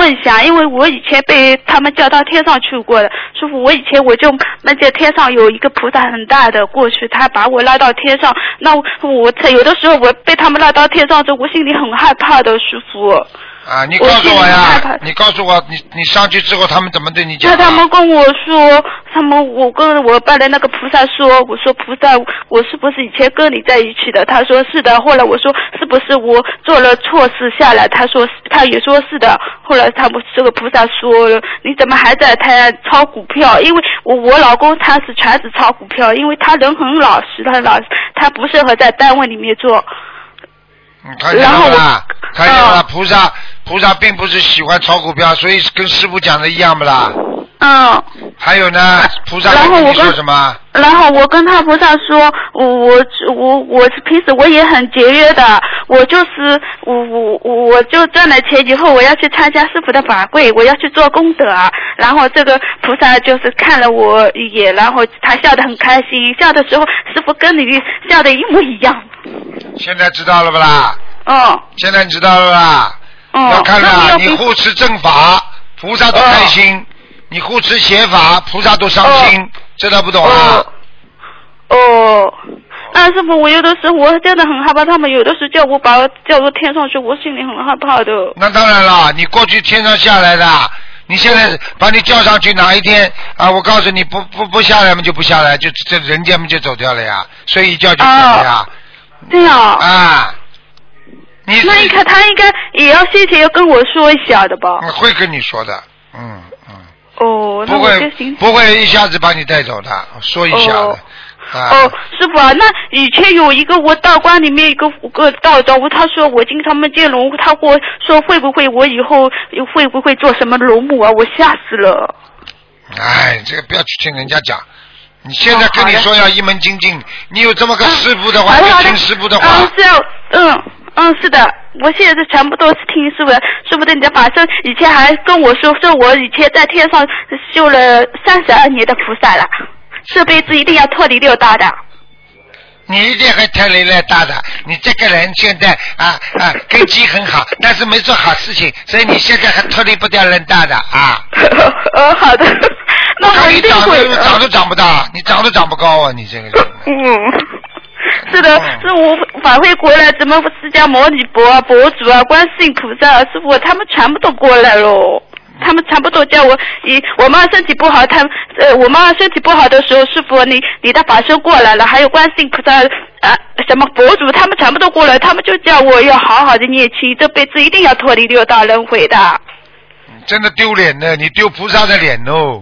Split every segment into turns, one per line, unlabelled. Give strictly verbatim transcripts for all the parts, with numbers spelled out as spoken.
问一下，因为我以前被他们叫到天上去过的，师傅，我以前我就梦见天上有一个菩萨很大的，过去他把我拉到天上，那我我有的时候我被他们拉到天上之后，我心里很害怕的，师傅。
啊，你告诉我呀！你告诉我，你你上去之后，他们怎么对你讲、啊？
那他们跟我说，他们我跟我拜的那个菩萨说，我说菩萨，我是不是以前跟你在一起的？他说是的。后来我说是不是我做了错事下来？他说他也说是的。后来他们这个菩萨说了，你怎么还在台湾炒股票？因为我我老公他是全职炒股票，因为他人很老实，他老实，他不适合在单位里面做。
嗯，看见了吧？看见了，菩萨菩萨并不是喜欢炒股票，所以跟师父讲的一样不啦？
嗯。
还有呢，菩萨跟你说什么？
然后我跟他菩萨说，我我我我平时我也很节约的，我就是我我我就赚了钱以后，我要去参加师父的法会，我要去做功德啊。然后这个菩萨就是看了我一眼，然后他笑得很开心，笑的时候师父跟你笑的一模一样。
现在知道了不啦？
嗯。
现在你知道了吧？
嗯。
要看了，你护持正法，菩萨都开心；
嗯、
你护持邪法，菩萨都伤心。哦、这都不懂啊？
哦。哦。那师傅，我有的时候我真的很害怕，他们有的时候叫我把我叫到天上去，我心里很害怕的。
那当然了，你过去天上下来的，你现在把你叫上去，哪一天啊？我告诉你，不不不下来嘛，就不下来，就这人间嘛就走掉了呀，睡一觉就走了呀。
哦、对呀。
啊。你
那应该他应该也要谢谢要跟我说一下的吧？
会跟你说的，嗯嗯。
哦，那我就行。
不会一下子把你带走的，说一下的。
哦
啊、
哦，师傅啊，那以前有一个我道观里面一个个道长，他说我经常梦见龙，他跟我说会不会我以后会不会做什么龙母啊？我吓死了。
哎，这个不要去听人家讲。你现在跟你说要一门精进，你有这么个师傅的话，就听师傅的话。
嗯，是啊，嗯。嗯，是的，我现在是全部都是听师傅的，师傅的你的法身，以前还跟我说，说我以前在天上修了三十二年的菩萨了，这辈子一定要脱离六道的。
你一定会脱离六道的，你这个人现在啊啊根基很好，但是没做好事情，所以你现在还脱离不掉六道的啊。
呃，好的，那我一定会。
你长都长不大，你长都长不高啊，你这个人。
嗯。是的，是我法会过来，怎么释迦牟尼佛啊、佛祖啊、观世音菩萨啊、师傅他们全部都过来了，他们全部都叫我，以我妈身体不好，他呃我妈身体不好的时候，师傅你你的法身过来了，还有观世音菩萨啊什么佛祖，他们全部都过来，他们就叫我要好好的念经，这辈子一定要脱离六道轮回的。
真的丢脸呢，你丢菩萨的脸哦。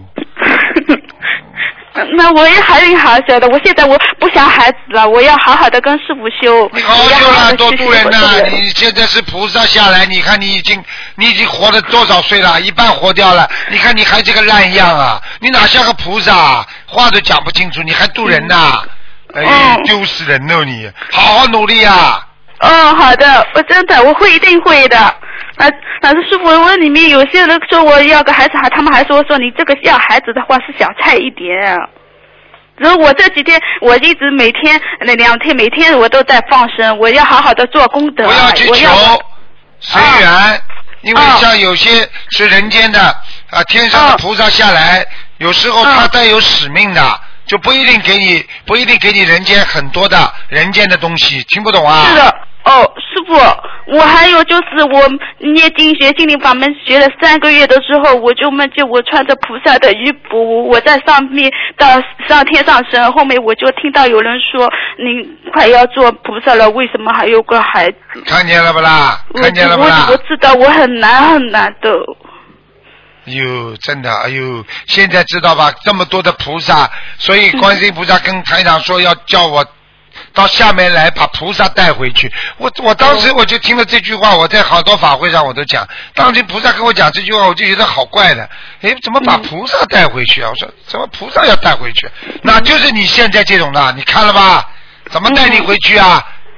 那我也还有好小的，我现在我不想孩子了，我要好好的跟师傅修。
你好好修了，多度人呐！你现在是菩萨下来，你看你已经你已经活了多少岁了？一半活掉了，你看你还这个烂样啊！你哪像个菩萨？话都讲不清楚，你还度人呐？嗯、哎，丢死人了你！好好努力啊！
嗯，好的，我真的我会一定会的。啊，但是师傅，我里面有些人说我要个孩子，他们还说说你这个要孩子的话是小菜一碟。然后我这几天我一直每天那两天每天我都在放生，我要好好的做功德。
不要去求随缘、啊，因为像有些是人间的啊，天上的菩萨下来，啊、有时候他带有使命的。啊就不一定给你，不一定给你人间很多的人间的东西，听不懂啊？
是的，哦，师傅，我还有就是我念经学心灵法门学了三个月的时候，我就梦见我穿着菩萨的衣服，我在上面到上天上升，后面我就听到有人说你快要做菩萨了，为什么还有个孩子？
看见了不啦？看见了不啦？
我我知道我很难很难的。
哎呦，真的，哎呦，现在知道吧？这么多的菩萨，所以观世音菩萨跟台长说要叫我到下面来把菩萨带回去。我我当时我就听了这句话，我在好多法会上我都讲，当时菩萨跟我讲这句话，我就觉得好怪的。哎，怎么把菩萨带回去啊？我说怎么菩萨要带回去？那就是你现在这种的，你看了吧？怎么带你回去啊？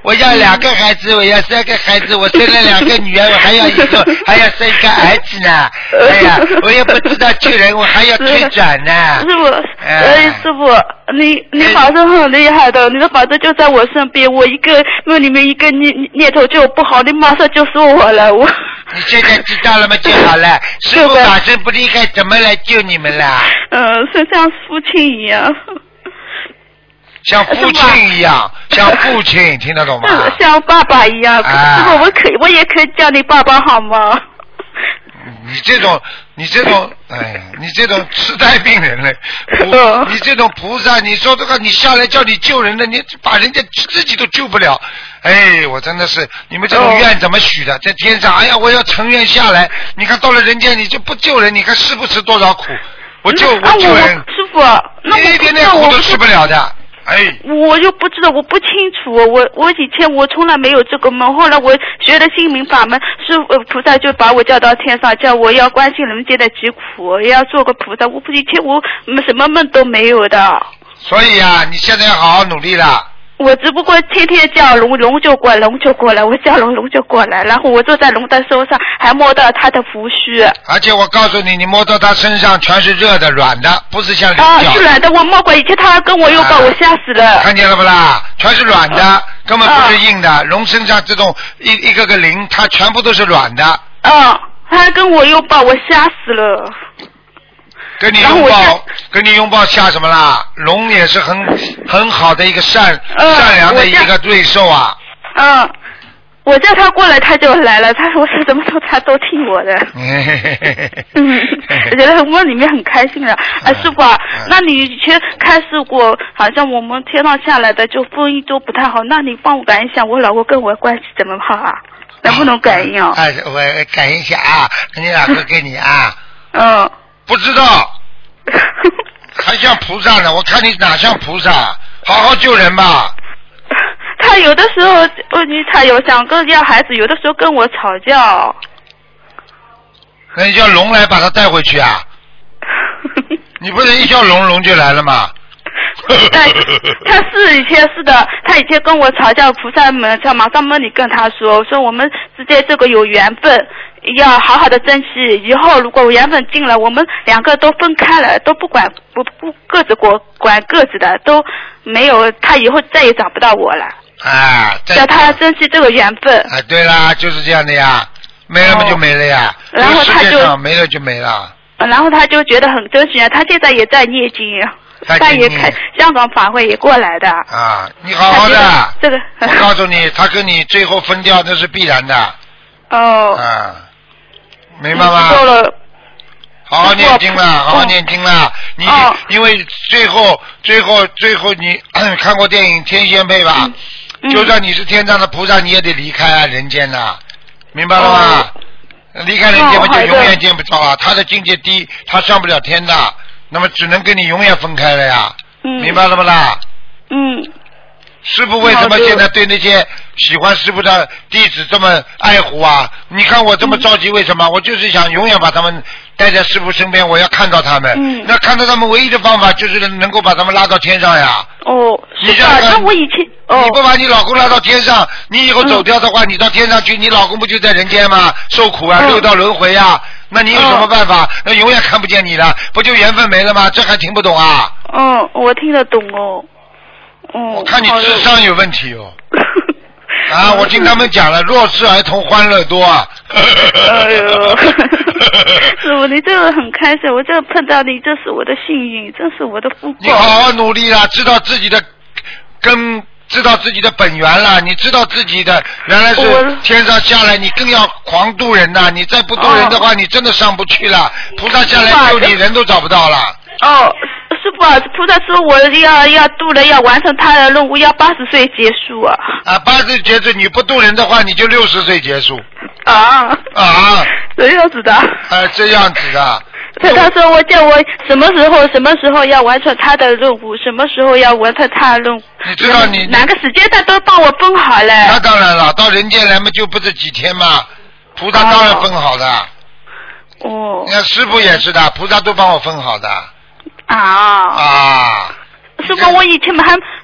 我要两个孩子，我要三个孩子，我生了两个女儿，我还要一个，还要生一个儿子呢。哎呀，我也不知道救人，我还要推转呢。
师傅，哎，师傅，你你法身很厉害的，你的法身就在我身边，我一个梦里面一个念念头就不好，你马上就说我了，我。
你现在知道了吗？就好了。师傅法身不厉害，怎么来救你们啦？
嗯，是像父亲一样。
像父亲一样，像父亲，听得懂吗？
像爸爸一样。师傅，我可以，我也可以叫你爸爸好吗？
你这种，你这种，哎呀，你这种痴呆病人嘞，你这种菩萨，你说这个，你下来叫你救人的，你把人家自己都救不了。哎，我真的是，你们这种愿怎么许的？在天上，哎呀，我要成愿下来，你看到了人间，你就不救人，你看吃不吃多少苦？我救我救人，
师傅，那
你一点点苦都吃不了的。哎，
我就不知道，我不清楚。我我以前我从来没有这个梦，后来我学了心灵法门，师父菩萨就把我叫到天上，叫我要关心人间的疾苦，也要做个菩萨。我以前我什么梦都没有的。
所以啊，你现在要好好努力了。
我只不过天天叫龙，龙就过来，龙就过来，我叫龙，龙就过来，然后我坐在龙的手上，还摸到他的胡须。而
且我告诉你，你摸到他身上全是热的、软的，不是像菱角。
啊，是软的，我摸过，以前他跟我拥抱，啊、我吓死了。
看见了不啦？全是软的，啊、根本不是硬的。龙、啊、身上这种一一个个鳞，它全部都是软的。
啊，他还跟我拥抱，我吓死了。
跟你拥抱，跟你拥抱吓什么啦？龙也是很很好的一个善、呃、善良的一个瑞兽啊。
嗯，我叫他过来，他就来了。他说是什么时候他都听我的。嗯，我觉得梦里面很开心的。啊，师傅啊，嗯、那你以前开示过，好像我们天上下来的就婚姻都不太好，那你帮我感应一下，我老公跟我关系怎么好啊？能不能感应啊？
哎，我感应一下啊，你老公给你啊。
嗯。
不知道，还像菩萨呢？我看你哪像菩萨？好好救人吧。
他有的时候，你他有想跟要孩子，有的时候跟我吵架。
那你叫龙来把他带回去啊？你不是一叫龙，龙就来了吗？
但他是以前是的，他以前跟我吵架，菩萨们在马上梦里跟他说，说我们之间这个有缘分，要好好的珍惜。以后如果缘分尽了，我们两个都分开了，都不管不不各自管管各自的，都没有，他以后再也找不到我了。
啊，
叫他珍惜这个缘分。
啊，对啦，就是这样的呀，没了嘛就没了呀。
哦、然后他就
没了就没了。
然后他就觉得很珍惜，他现在也在念经。他也开香港法会也过来的
啊，你好好的，
这个
我告诉你，他跟你最后分掉那是必然的。
哦。
啊，明白吗？
够了。
好好念经了，好好念经了。你、哦、因为最后最后最后你看过电影《天仙配》吧？嗯、就算你是天上的菩萨，你也得离开啊人间呐，明白了吗？哦、离开人间不就永远见不着啊？他的境界低，他上不了天的。那么只能跟你永远分开了呀，嗯、明白了不啦？
嗯。
师父为什么现在对那些喜欢师父的弟子这么爱护啊？你看我这么着急，为什么？嗯、我就是想永远把他们带在师父身边，我要看到他们。嗯。那看到他们唯一的方法就是能够把他们拉到天上呀。
哦，
你这样
那我以前。哦、
你不把你老公拉到天上，你以后走掉的话，嗯、你到天上去，你老公不就在人间吗？受苦啊，六道轮回啊。那你有什么办法？那永远看不见你了，不就缘分没了吗？这还听不懂啊？
嗯，我听得懂哦。哦。
我看你智商有问题哦。啊，我听他们讲了，弱智儿童欢乐多啊。
哎呦，师傅，你这个很开心，我这碰到你，这是我的幸运，这是我的福报。
你好好努力啦，知道自己的根。知道自己的本源了，你知道自己的原来是天上下来，你更要狂渡人呐！你再不渡人的话，哦、你真的上不去了。菩萨下来救你，人都找不到了。
哦，师傅，菩萨说我要要渡人，要完成他的任务，要八十岁结束啊。
啊，八十岁结束，你不渡人的话，你就六十岁结束。
啊
啊，
这样子的。
哎、啊，这样子的。
他他说我叫我什么时候什么时候要完成他的任务，什么时候要完成他的任务。
你知道你
哪个时间他都帮我分好了。
那当然了，到人间来嘛就不是几天嘛，菩萨当然分好的。
哦。
你看师父也是的，菩萨都帮我分好的。
啊。
啊。
师傅，我以前还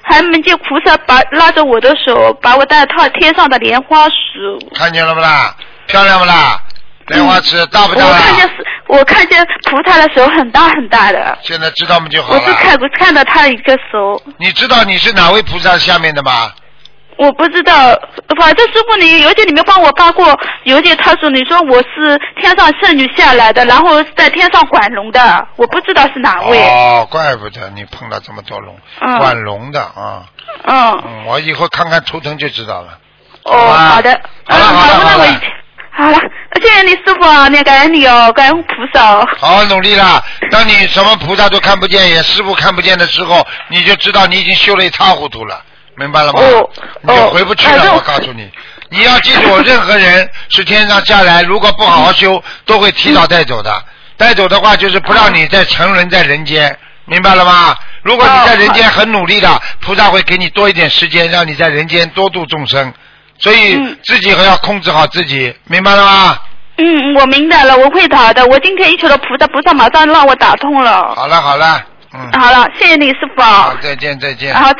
还梦见菩萨把拉着我的手，把我带到天上的莲花树。
看见了不啦？漂亮不啦？莲花池、嗯、大不大啦？
我看见我看见菩萨的手很大很大的。
现在知道吗就好了。
我是看看到他的一个手。
你知道你是哪位菩萨下面的吗？
我不知道，反正师傅你邮件里面帮我发过邮件，他说你说我是天上圣女下来的，然后在天上管龙的，我不知道是哪位。
哦，怪不得你碰到这么多龙，嗯、管龙的啊。
嗯,
嗯。我以后看看图腾就知道了。
哦，好的。
好了好了好了。
好了，谢谢你师傅啊，你感恩你哦，感恩菩萨哦。
好好努力啦！当你什么菩萨都看不见，也师傅看不见的时候，你就知道你已经修得一塌糊涂了。明白了吗？
哦，
你就回不去了。哦、我告诉你，你要记住，任何人是天上下来，如果不好好修，都会提早带走的。带走的话，就是不让你再沉沦在人间，明白了吗？如果你在人间很努力的，菩萨会给你多一点时间，让你在人间多度众生。所以自己还要控制好自己，明白了吗？
嗯，我明白了，我会打的。我今天一求了菩萨，菩萨马上让我打通了。
好了好了，嗯。
好了，谢谢你师傅。
好，再见再见。
好。